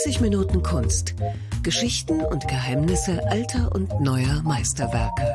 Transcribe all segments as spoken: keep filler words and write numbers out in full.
dreißig Minuten Kunst. Geschichten und Geheimnisse alter und neuer Meisterwerke.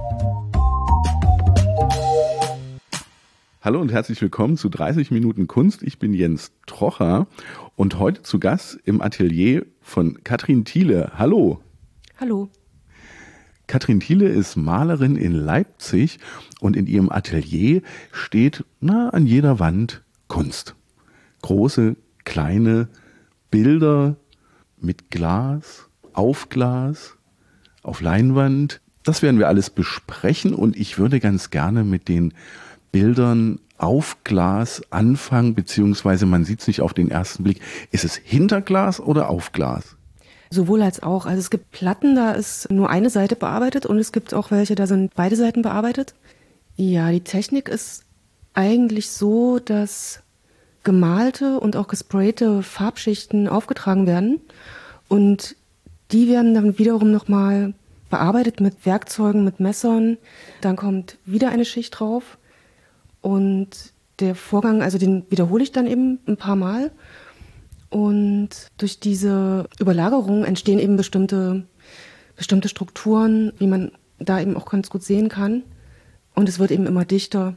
Hallo und herzlich willkommen zu dreißig Minuten Kunst. Ich bin Jens Trocher und heute zu Gast im Atelier von Katrin Thiele. Hallo. Hallo. Katrin Thiele ist Malerin in Leipzig und in ihrem Atelier steht na, an jeder Wand Kunst. Große, kleine Bilder mit Glas, auf Glas, auf Leinwand. Das werden wir alles besprechen und ich würde ganz gerne mit den Bildern auf Glas anfangen, beziehungsweise man sieht es nicht auf den ersten Blick. Ist es hinter Glas oder auf Glas? Sowohl als auch. Also es gibt Platten, da ist nur eine Seite bearbeitet und es gibt auch welche, da sind beide Seiten bearbeitet. Ja, die Technik ist eigentlich so, dass gemalte und auch gesprayte Farbschichten aufgetragen werden und die werden dann wiederum nochmal bearbeitet mit Werkzeugen, mit Messern. Dann kommt wieder eine Schicht drauf und der Vorgang, also den wiederhole ich dann eben ein paar Mal. Und durch diese Überlagerung entstehen eben bestimmte, bestimmte Strukturen, wie man da eben auch ganz gut sehen kann. Und es wird eben immer dichter.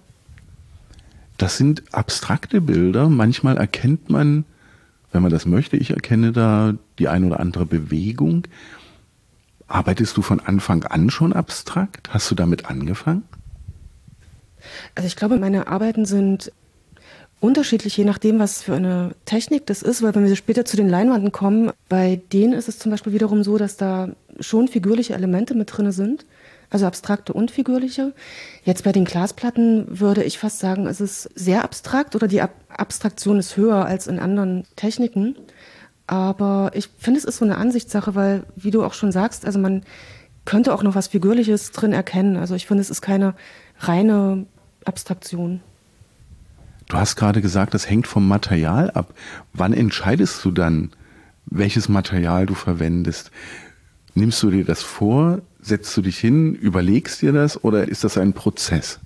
Das sind abstrakte Bilder. Manchmal erkennt man, wenn man das möchte, ich erkenne da die eine oder andere Bewegung. Arbeitest du von Anfang an schon abstrakt? Hast du damit angefangen? Also ich glaube, meine Arbeiten sind unterschiedlich, je nachdem, was für eine Technik das ist, weil wenn wir später zu den Leinwanden kommen, bei denen ist es zum Beispiel wiederum so, dass da schon figürliche Elemente mit drin sind, also abstrakte und figürliche. Jetzt bei den Glasplatten würde ich fast sagen, es ist sehr abstrakt oder die Ab- Abstraktion ist höher als in anderen Techniken, aber ich finde, es ist so eine Ansichtssache, weil, wie du auch schon sagst, also man könnte auch noch was Figürliches drin erkennen, also ich finde, es ist keine reine Abstraktion. Du hast gerade gesagt, das hängt vom Material ab. Wann entscheidest du dann, welches Material du verwendest? Nimmst du dir das vor, setzt du dich hin, überlegst dir das oder ist das ein Prozess?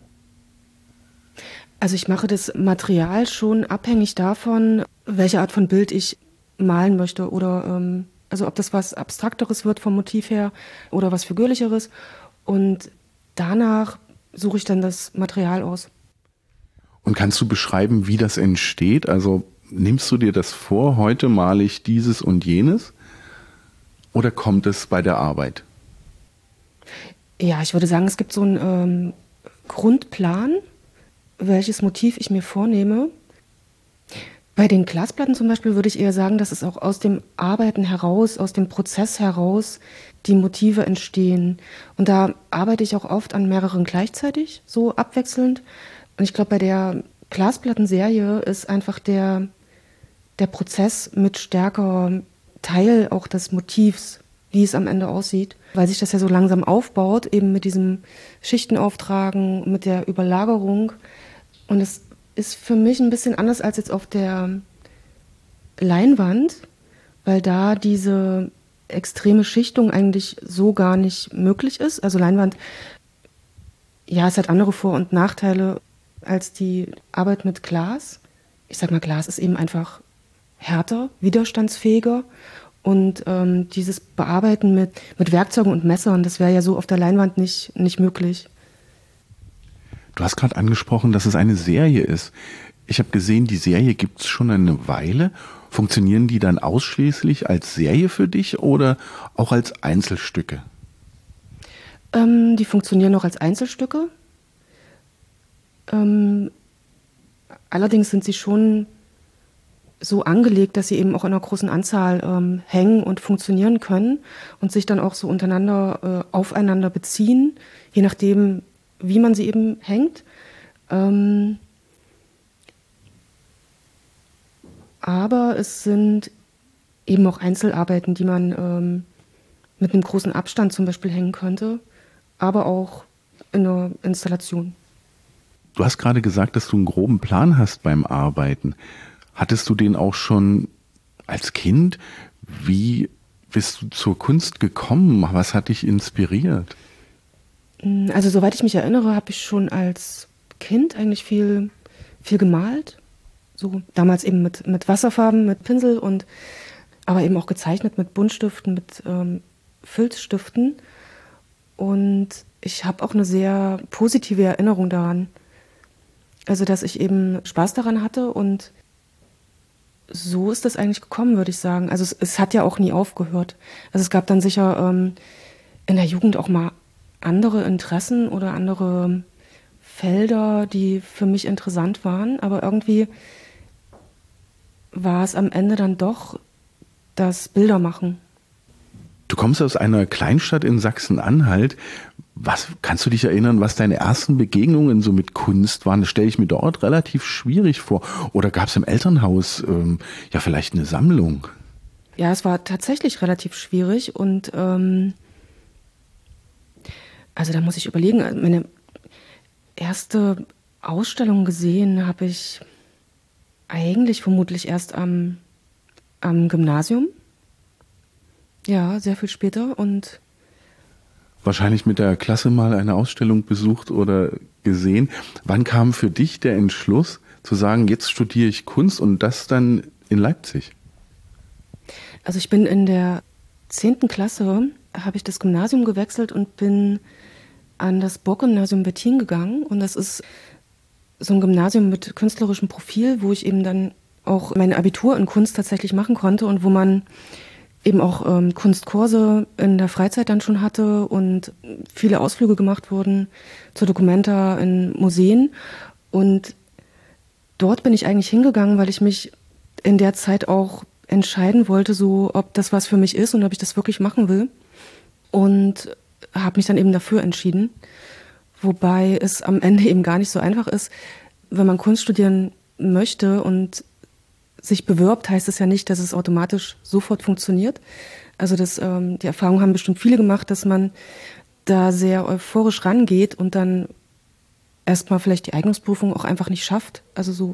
Also ich mache das Material schon abhängig davon, welche Art von Bild ich malen möchte oder ähm, also ob das was Abstrakteres wird vom Motiv her oder was Figürlicheres und danach suche ich dann das Material aus. Und kannst du beschreiben, wie das entsteht? Also nimmst du dir das vor, heute male ich dieses und jenes? Oder kommt es bei der Arbeit? Ja, ich würde sagen, es gibt so einen ähm, Grundplan, welches Motiv ich mir vornehme. Bei den Glasplatten zum Beispiel würde ich eher sagen, dass es auch aus dem Arbeiten heraus, aus dem Prozess heraus die Motive entstehen. Und da arbeite ich auch oft an mehreren gleichzeitig, so abwechselnd. Und ich glaube, bei der Glasplattenserie ist einfach der, der Prozess mit stärker Teil auch des Motivs, wie es am Ende aussieht, weil sich das ja so langsam aufbaut, eben mit diesem Schichtenauftragen, mit der Überlagerung. Und es ist für mich ein bisschen anders als jetzt auf der Leinwand, weil da diese extreme Schichtung eigentlich so gar nicht möglich ist. Also Leinwand, ja, es hat andere Vor- und Nachteile als die Arbeit mit Glas. Ich sag mal, Glas ist eben einfach härter, widerstandsfähiger und ähm, dieses Bearbeiten mit, mit Werkzeugen und Messern, das wäre ja so auf der Leinwand nicht, nicht möglich. Du hast gerade angesprochen, dass es eine Serie ist. Ich habe gesehen, die Serie gibt es schon eine Weile. Funktionieren die dann ausschließlich als Serie für dich oder auch als Einzelstücke? Ähm, die funktionieren auch als Einzelstücke. Ähm, allerdings sind sie schon so angelegt, dass sie eben auch in einer großen Anzahl ähm, hängen und funktionieren können und sich dann auch so untereinander äh, aufeinander beziehen, je nachdem, wie man sie eben hängt. Ähm, aber es sind eben auch Einzelarbeiten, die man ähm, mit einem großen Abstand zum Beispiel hängen könnte, aber auch in einer Installation. Du hast gerade gesagt, dass du einen groben Plan hast beim Arbeiten. Hattest du den auch schon als Kind? Wie bist du zur Kunst gekommen? Was hat dich inspiriert? Also soweit ich mich erinnere, habe ich schon als Kind eigentlich viel, viel gemalt. So damals eben mit, mit Wasserfarben, mit Pinsel und aber eben auch gezeichnet mit Buntstiften, mit ähm, Filzstiften. Und ich habe auch eine sehr positive Erinnerung daran. Also, dass ich eben Spaß daran hatte und so ist das eigentlich gekommen, würde ich sagen. Also es, es hat ja auch nie aufgehört. Also es gab dann sicher ähm, in der Jugend auch mal andere Interessen oder andere Felder, die für mich interessant waren. Aber irgendwie war es am Ende dann doch das Bildermachen. Du kommst aus einer Kleinstadt in Sachsen-Anhalt. Was kannst du dich erinnern, was deine ersten Begegnungen so mit Kunst waren? Das stelle ich mir dort relativ schwierig vor. Oder gab es im Elternhaus ähm, ja vielleicht eine Sammlung? Ja, es war tatsächlich relativ schwierig und ähm, also da muss ich überlegen, meine erste Ausstellung gesehen habe ich eigentlich vermutlich erst am, am Gymnasium. Ja, sehr viel später und Wahrscheinlich mit der Klasse mal eine Ausstellung besucht oder gesehen. Wann kam für dich der Entschluss zu sagen, jetzt studiere ich Kunst und das dann in Leipzig? Also ich bin in der zehnten Klasse, habe ich das Gymnasium gewechselt und bin an das Burggymnasium Wettin gegangen. Und das ist so ein Gymnasium mit künstlerischem Profil, wo ich eben dann auch mein Abitur in Kunst tatsächlich machen konnte und wo man eben auch ähm, Kunstkurse in der Freizeit dann schon hatte und viele Ausflüge gemacht wurden zur Documenta in Museen. Und dort bin ich eigentlich hingegangen, weil ich mich in der Zeit auch entscheiden wollte, so ob das was für mich ist und ob ich das wirklich machen will. Und habe mich dann eben dafür entschieden. Wobei es am Ende eben gar nicht so einfach ist, wenn man Kunst studieren möchte und sich bewirbt, heißt es ja nicht, dass es automatisch sofort funktioniert. Also das, ähm, die Erfahrung haben bestimmt viele gemacht, dass man da sehr euphorisch rangeht und dann erstmal vielleicht die Eignungsprüfung auch einfach nicht schafft. Also so,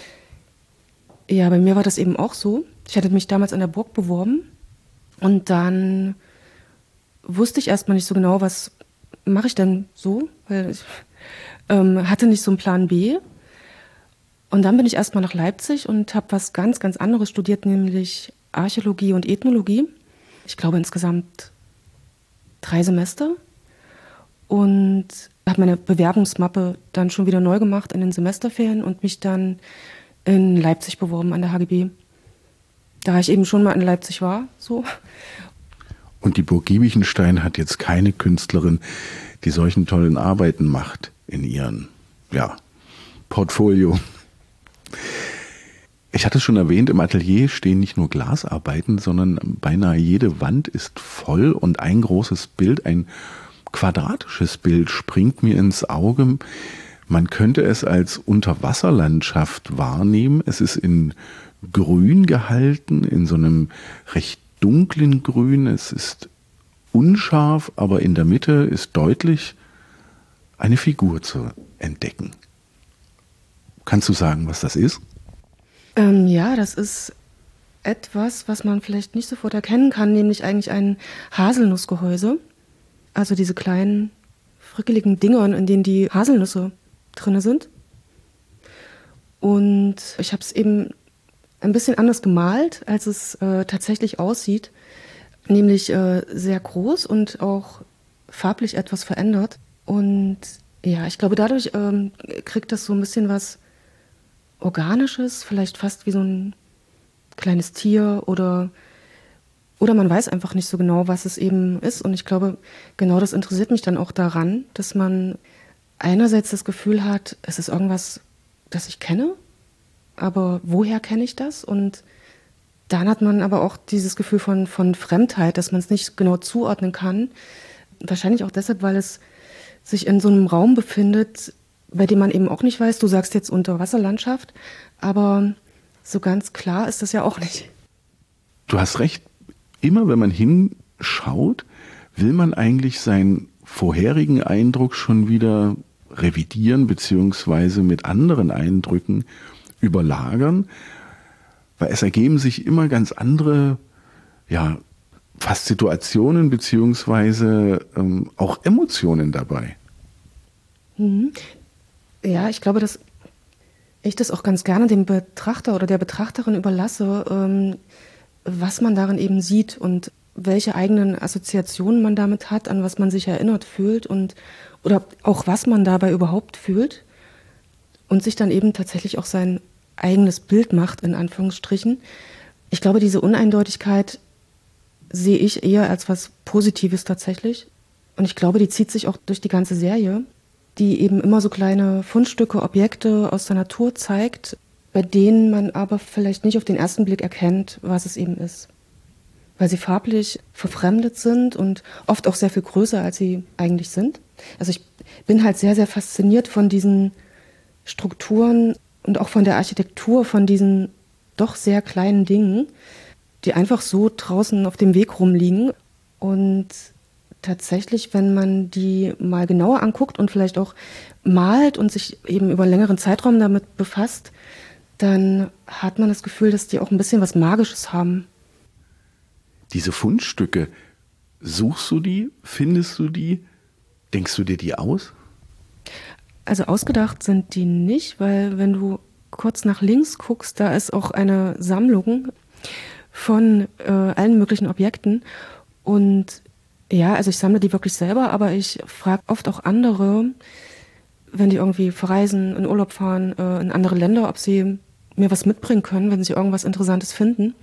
ja, bei mir war das eben auch so. Ich hatte mich damals an der Burg beworben und dann wusste ich erstmal nicht so genau, was mache ich denn so, weil ich ähm, hatte nicht so einen Plan B. Und dann bin ich erstmal nach Leipzig und habe was ganz, ganz anderes studiert, nämlich Archäologie und Ethnologie. Ich glaube insgesamt drei Semester. Und habe meine Bewerbungsmappe dann schon wieder neu gemacht in den Semesterferien und mich dann in Leipzig beworben an der H G B. Da ich eben schon mal in Leipzig war, so. Und die Burg Giebichenstein hat jetzt keine Künstlerin, die solchen tollen Arbeiten macht in ihrem ja, Portfolio. Ich hatte es schon erwähnt, im Atelier stehen nicht nur Glasarbeiten, sondern beinahe jede Wand ist voll und ein großes Bild, ein quadratisches Bild springt mir ins Auge. Man könnte es als Unterwasserlandschaft wahrnehmen. Es ist in Grün gehalten, in so einem recht dunklen Grün. Es ist unscharf, aber in der Mitte ist deutlich eine Figur zu entdecken. Kannst du sagen, was das ist? Ähm, ja, das ist etwas, was man vielleicht nicht sofort erkennen kann, nämlich eigentlich ein Haselnussgehäuse. Also diese kleinen, frickeligen Dingern, in denen die Haselnüsse drin sind. Und ich habe es eben ein bisschen anders gemalt, als es äh, tatsächlich aussieht. Nämlich äh, sehr groß und auch farblich etwas verändert. Und ja, ich glaube, dadurch ähm, kriegt das so ein bisschen was Organisches, vielleicht fast wie so ein kleines Tier oder, oder man weiß einfach nicht so genau, was es eben ist. Und ich glaube, genau das interessiert mich dann auch daran, dass man einerseits das Gefühl hat, es ist irgendwas, das ich kenne, aber woher kenne ich das? Und dann hat man aber auch dieses Gefühl von, von Fremdheit, dass man es nicht genau zuordnen kann. Wahrscheinlich auch deshalb, weil es sich in so einem Raum befindet, bei dem man eben auch nicht weiß, du sagst jetzt Unterwasserlandschaft, aber so ganz klar ist das ja auch nicht. Du hast recht, immer wenn man hinschaut, will man eigentlich seinen vorherigen Eindruck schon wieder revidieren beziehungsweise mit anderen Eindrücken überlagern, weil es ergeben sich immer ganz andere, ja, fast Situationen beziehungsweise ähm, auch Emotionen dabei. Mhm. Ja, ich glaube, dass ich das auch ganz gerne dem Betrachter oder der Betrachterin überlasse, ähm, was man darin eben sieht und welche eigenen Assoziationen man damit hat, an was man sich erinnert fühlt und oder auch was man dabei überhaupt fühlt und sich dann eben tatsächlich auch sein eigenes Bild macht, in Anführungsstrichen. Ich glaube, diese Uneindeutigkeit sehe ich eher als was Positives tatsächlich. Und ich glaube, die zieht sich auch durch die ganze Serie, die eben immer so kleine Fundstücke, Objekte aus der Natur zeigt, bei denen man aber vielleicht nicht auf den ersten Blick erkennt, was es eben ist. Weil sie farblich verfremdet sind und oft auch sehr viel größer, als sie eigentlich sind. Also ich bin halt sehr, sehr fasziniert von diesen Strukturen und auch von der Architektur von diesen doch sehr kleinen Dingen, die einfach so draußen auf dem Weg rumliegen. Und tatsächlich, wenn man die mal genauer anguckt und vielleicht auch malt und sich eben über einen längeren Zeitraum damit befasst, dann hat man das Gefühl, dass die auch ein bisschen was Magisches haben. Diese Fundstücke, suchst du die, findest du die, denkst du dir die aus? Also ausgedacht sind die nicht, weil wenn du kurz nach links guckst, da ist auch eine Sammlung von äh, allen möglichen Objekten. Und ja, also ich sammle die wirklich selber, aber ich frage oft auch andere, wenn die irgendwie verreisen, in Urlaub fahren, äh, in andere Länder, ob sie mir was mitbringen können, wenn sie irgendwas Interessantes finden.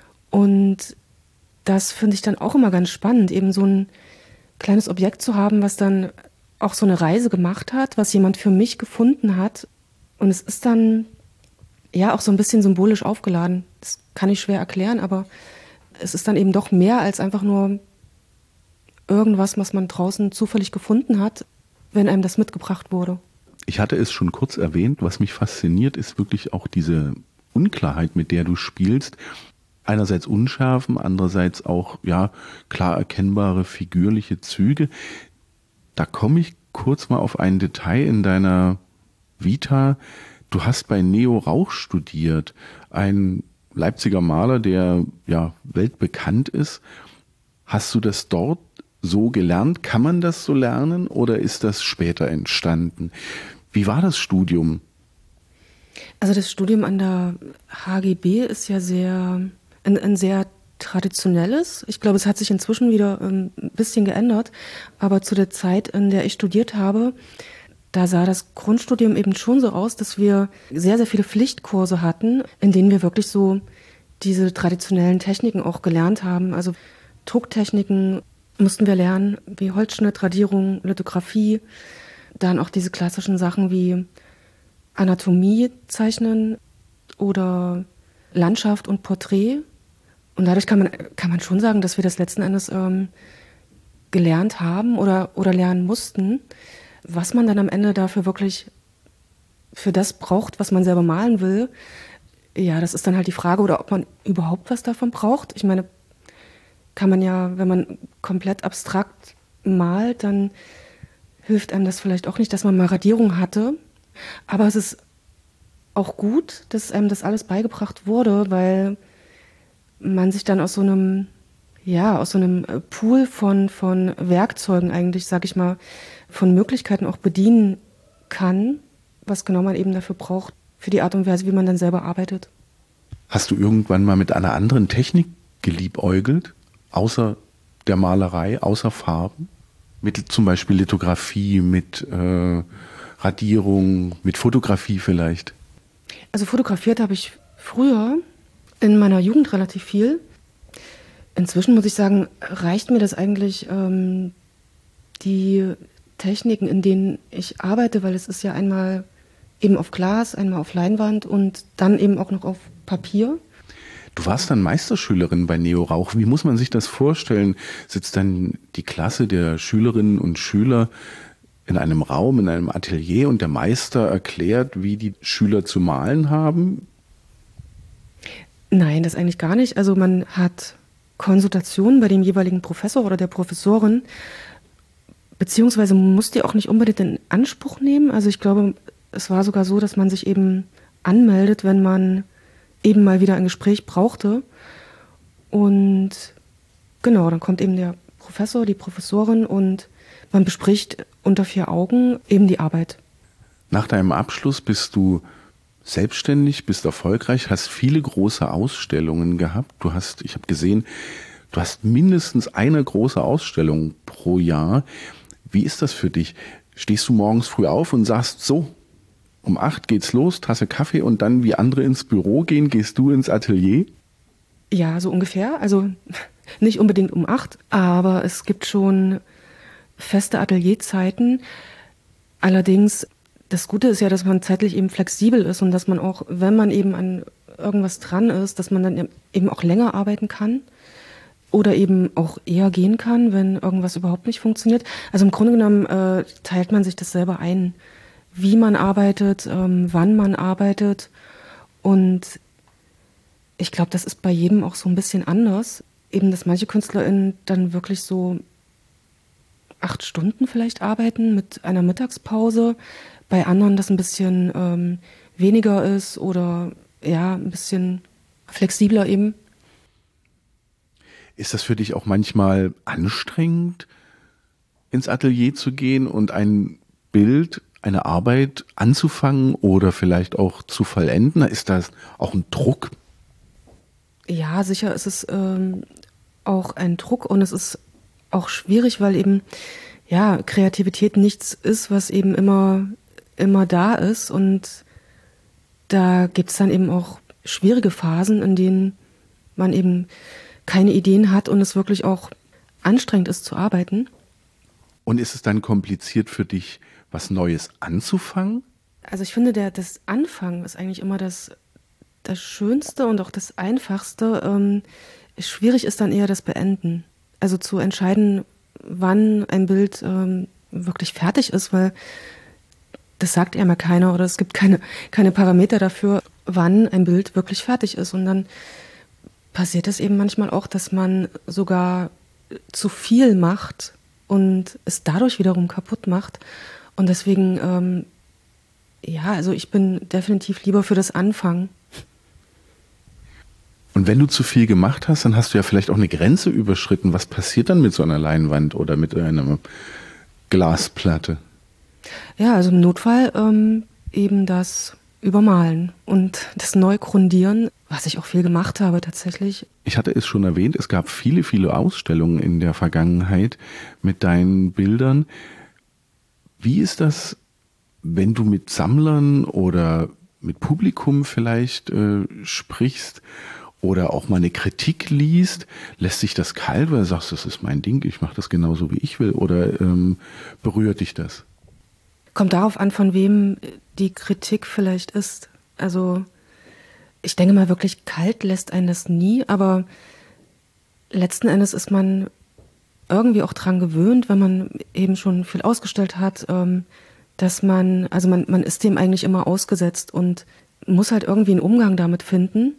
Und das finde ich dann auch immer ganz spannend, eben so ein kleines Objekt zu haben, was dann auch so eine Reise gemacht hat, was jemand für mich gefunden hat. Und es ist dann ja auch so ein bisschen symbolisch aufgeladen. Das kann ich schwer erklären, aber es ist dann eben doch mehr als einfach nur irgendwas, was man draußen zufällig gefunden hat, wenn einem das mitgebracht wurde. Ich hatte es schon kurz erwähnt, was mich fasziniert, ist wirklich auch diese Unklarheit, mit der du spielst. Einerseits Unschärfen, andererseits auch ja klar erkennbare figürliche Züge. Da komme ich kurz mal auf ein Detail in deiner Vita. Du hast bei Neo Rauch studiert, ein Leipziger Maler, der ja weltbekannt ist. Hast du das dort so gelernt? Kann man das so lernen oder ist das später entstanden? Wie war das Studium? Also das Studium an der H G B ist ja sehr ein, ein sehr traditionelles. Ich glaube, es hat sich inzwischen wieder ein bisschen geändert. Aber zu der Zeit, in der ich studiert habe, da sah das Grundstudium eben schon so aus, dass wir sehr, sehr viele Pflichtkurse hatten, in denen wir wirklich so diese traditionellen Techniken auch gelernt haben. Also Drucktechniken mussten wir lernen, wie Holzschnitt, Radierung, Lithografie. Dann auch diese klassischen Sachen wie Anatomie zeichnen oder Landschaft und Porträt. Und dadurch kann man, kann man schon sagen, dass wir das letzten Endes ähm, gelernt haben oder, oder lernen mussten. Was man dann am Ende dafür wirklich für das braucht, was man selber malen will, ja, das ist dann halt die Frage, oder ob man überhaupt was davon braucht. Ich meine, kann man ja, wenn man komplett abstrakt malt, dann hilft einem das vielleicht auch nicht, dass man mal Radierung hatte. Aber es ist auch gut, dass einem das alles beigebracht wurde, weil man sich dann aus so einem, ja, aus so einem Pool von, von Werkzeugen eigentlich, sag ich mal, von Möglichkeiten auch bedienen kann, was genau man eben dafür braucht, für die Art und Weise, wie man dann selber arbeitet. Hast du irgendwann mal mit einer anderen Technik geliebäugelt, außer der Malerei, außer Farben? Mit zum Beispiel Lithografie, mit äh, Radierung, mit Fotografie vielleicht? Also fotografiert habe ich früher in meiner Jugend relativ viel. Inzwischen muss ich sagen, reicht mir das eigentlich, ähm, die Techniken, in denen ich arbeite, weil es ist ja einmal eben auf Glas, einmal auf Leinwand und dann eben auch noch auf Papier. Du warst dann Meisterschülerin bei Neo Rauch. Wie muss man sich das vorstellen? Sitzt dann die Klasse der Schülerinnen und Schüler in einem Raum, in einem Atelier und der Meister erklärt, wie die Schüler zu malen haben? Nein, das eigentlich gar nicht. Also man hat Konsultationen bei dem jeweiligen Professor oder der Professorin, beziehungsweise man muss die auch nicht unbedingt in Anspruch nehmen. Also ich glaube, es war sogar so, dass man sich eben anmeldet, wenn man eben mal wieder ein Gespräch brauchte. Und genau, dann kommt eben der Professor, die Professorin und man bespricht unter vier Augen eben die Arbeit. Nach deinem Abschluss bist du selbstständig, bist erfolgreich, hast viele große Ausstellungen gehabt. Du hast, ich habe gesehen, du hast mindestens eine große Ausstellung pro Jahr. Wie ist das für dich? Stehst du morgens früh auf und sagst, so, um acht geht's los, Tasse Kaffee und dann wie andere ins Büro gehen, gehst du ins Atelier? Ja, so ungefähr. Also nicht unbedingt um acht, aber es gibt schon feste Atelierzeiten. Allerdings, das Gute ist ja, dass man zeitlich eben flexibel ist und dass man auch, wenn man eben an irgendwas dran ist, dass man dann eben auch länger arbeiten kann oder eben auch eher gehen kann, wenn irgendwas überhaupt nicht funktioniert. Also im Grunde genommen äh, teilt man sich das selber ein, wie man arbeitet, ähm, wann man arbeitet. Und ich glaube, das ist bei jedem auch so ein bisschen anders. Eben, dass manche KünstlerInnen dann wirklich so acht Stunden vielleicht arbeiten mit einer Mittagspause. Bei anderen das ein bisschen ähm, weniger ist oder ja, ein bisschen flexibler eben. Ist das für dich auch manchmal anstrengend, ins Atelier zu gehen und ein Bild, eine Arbeit anzufangen oder vielleicht auch zu vollenden? Ist das auch ein Druck? Ja, sicher ist es ähm, auch ein Druck und es ist auch schwierig, weil eben ja Kreativität nichts ist, was eben immer immer da ist, und da gibt es dann eben auch schwierige Phasen, in denen man eben keine Ideen hat und es wirklich auch anstrengend ist zu arbeiten. Und ist es dann kompliziert für dich, was Neues anzufangen? Also ich finde, der, das Anfangen ist eigentlich immer das, das Schönste und auch das Einfachste. Ähm, schwierig ist dann eher das Beenden. Also zu entscheiden, wann ein Bild ähm, wirklich fertig ist, weil das sagt ja immer keiner oder es gibt keine, keine Parameter dafür, wann ein Bild wirklich fertig ist. Und dann passiert es eben manchmal auch, dass man sogar zu viel macht und es dadurch wiederum kaputt macht. Und deswegen, ähm, ja, also ich bin definitiv lieber für das Anfangen. Und wenn du zu viel gemacht hast, dann hast du ja vielleicht auch eine Grenze überschritten. Was passiert dann mit so einer Leinwand oder mit einer Glasplatte? Ja, also im Notfall ähm, eben das Übermalen und das Neugrundieren, was ich auch viel gemacht habe tatsächlich. Ich hatte es schon erwähnt, es gab viele, viele Ausstellungen in der Vergangenheit mit deinen Bildern. Wie ist das, wenn du mit Sammlern oder mit Publikum vielleicht äh, sprichst oder auch mal eine Kritik liest? Lässt sich das kalt, weil du sagst, das ist mein Ding, ich mache das genauso, wie ich will? Oder ähm, berührt dich das? Kommt darauf an, von wem die Kritik vielleicht ist. Also ich denke mal, wirklich kalt lässt einen das nie, aber letzten Endes ist man irgendwie auch dran gewöhnt, wenn man eben schon viel ausgestellt hat, ähm, dass man, also man, man ist dem eigentlich immer ausgesetzt und muss halt irgendwie einen Umgang damit finden.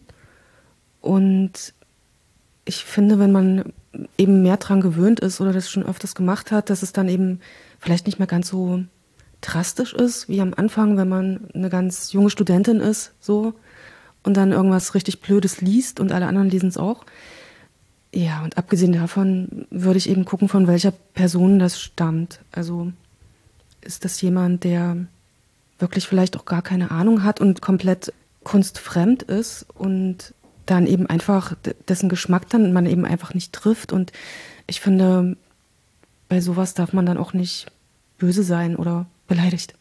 Und ich finde, wenn man eben mehr dran gewöhnt ist oder das schon öfters gemacht hat, dass es dann eben vielleicht nicht mehr ganz so drastisch ist, wie am Anfang, wenn man eine ganz junge Studentin ist, so, und dann irgendwas richtig Blödes liest und alle anderen lesen es auch. Ja, und abgesehen davon würde ich eben gucken, von welcher Person das stammt. Also ist das jemand, der wirklich vielleicht auch gar keine Ahnung hat und komplett kunstfremd ist und dann eben einfach dessen Geschmack dann man eben einfach nicht trifft. Und ich finde, bei sowas darf man dann auch nicht böse sein oder beleidigt.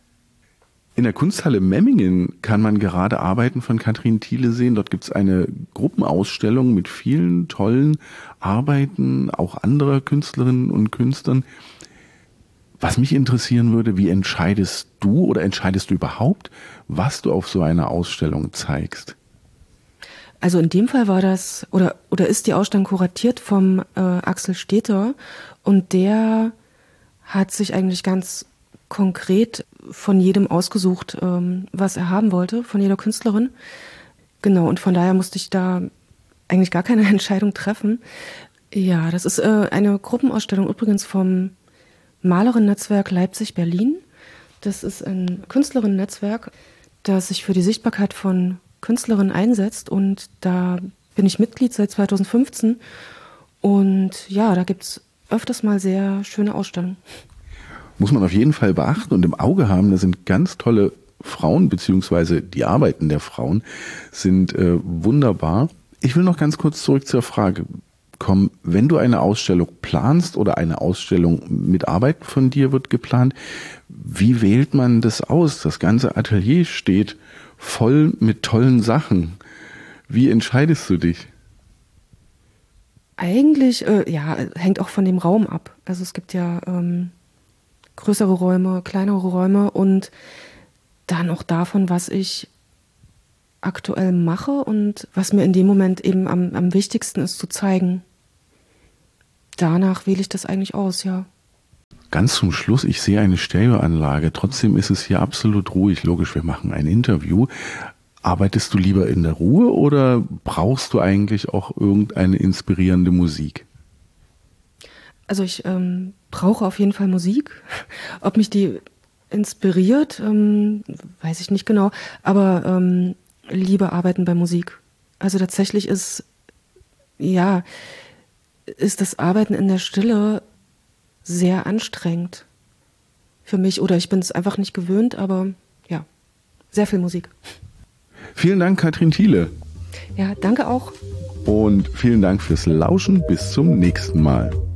In der Kunsthalle Memmingen kann man gerade Arbeiten von Katrin Thiele sehen. Dort gibt es eine Gruppenausstellung mit vielen tollen Arbeiten, auch anderer Künstlerinnen und Künstlern. Was mich interessieren würde, wie entscheidest du oder entscheidest du überhaupt, was du auf so einer Ausstellung zeigst? Also in dem Fall war das, oder, oder ist die Ausstellung kuratiert vom äh, Axel Steter, und der hat sich eigentlich ganz konkret von jedem ausgesucht, ähm, was er haben wollte, von jeder Künstlerin. Genau, und von daher musste ich da eigentlich gar keine Entscheidung treffen. Ja, das ist äh, eine Gruppenausstellung übrigens vom Malerinnen-Netzwerk Leipzig-Berlin. Das ist ein Künstlerinnen-Netzwerk, das sich für die Sichtbarkeit von Künstlerinnen einsetzt, und da bin ich Mitglied seit zweitausendfünfzehn, und ja, da gibt es öfters mal sehr schöne Ausstellungen. Muss man auf jeden Fall beachten und im Auge haben, da sind ganz tolle Frauen beziehungsweise die Arbeiten der Frauen sind äh, wunderbar. Ich will noch ganz kurz zurück zur Frage kommen, wenn du eine Ausstellung planst oder eine Ausstellung mit Arbeiten von dir wird geplant, wie wählt man das aus? Das ganze Atelier steht voll mit tollen Sachen. Wie entscheidest du dich? Eigentlich, äh, ja, hängt auch von dem Raum ab. Also es gibt ja ähm, größere Räume, kleinere Räume und dann auch davon, was ich aktuell mache und was mir in dem Moment eben am, am wichtigsten ist zu zeigen. Danach wähle ich das eigentlich aus, ja. Ganz zum Schluss, ich sehe eine Stereoanlage, trotzdem ist es hier absolut ruhig. Logisch, wir machen ein Interview. Arbeitest du lieber in der Ruhe oder brauchst du eigentlich auch irgendeine inspirierende Musik? Also ich ähm, brauche auf jeden Fall Musik. Ob mich die inspiriert, ähm, weiß ich nicht genau, aber ähm, liebe arbeiten bei Musik. Also tatsächlich ist, ja, ist das Arbeiten in der Stille sehr anstrengend für mich oder ich bin es einfach nicht gewöhnt, aber ja, sehr viel Musik. Vielen Dank, Katrin Thiele. Ja, danke auch. Und vielen Dank fürs Lauschen. Bis zum nächsten Mal.